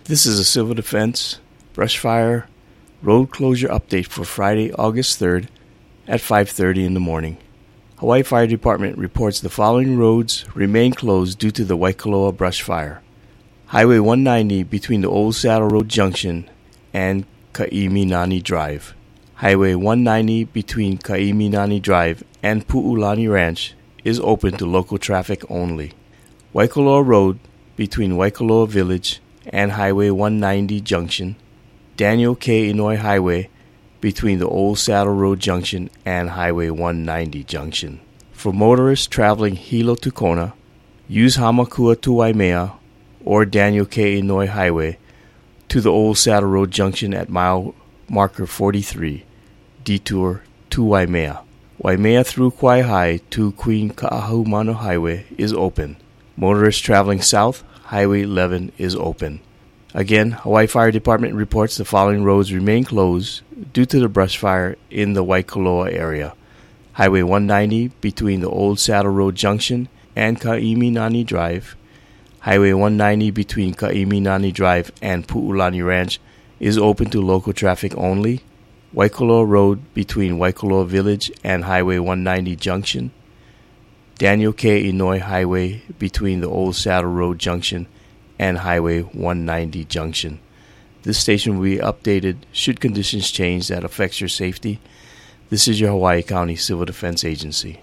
This is a Civil Defense brush fire road closure update for Friday, August 3rd at 5:30 in the morning. Hawaii Fire Department reports the following roads remain closed due to the Waikoloa brush fire. Highway 190 between the Old Saddle Road Junction and Ka'iminani Drive. Highway 190 between Ka'iminani Drive and Pu'ulani Ranch is open to local traffic only. Waikoloa Road between Waikoloa Village and Highway 190 Junction. Daniel K. Inouye Highway between the Old Saddle Road Junction and Highway 190 Junction. For motorists traveling Hilo to Kona, use Hamakua to Waimea or Daniel K. Inouye Highway to the Old Saddle Road Junction at mile marker 43, detour to Waimea. Waimea through Kaihae to Queen Ka'ahumanu Highway is open. Motorists traveling south, Highway 11 is open. Again, Hawaii Fire Department reports the following roads remain closed due to the brush fire in the Waikoloa area. Highway 190 between the Old Saddle Road Junction and Ka'iminani Drive. Highway 190 between Ka'iminani Drive and Pu'ulani Ranch is open to local traffic only. Waikoloa Road between Waikoloa Village and Highway 190 Junction. Daniel K. Inouye Highway between the Old Saddle Road Junction and Highway 190 Junction. This station will be updated should conditions change that affects your safety. This is your Hawaii County Civil Defense Agency.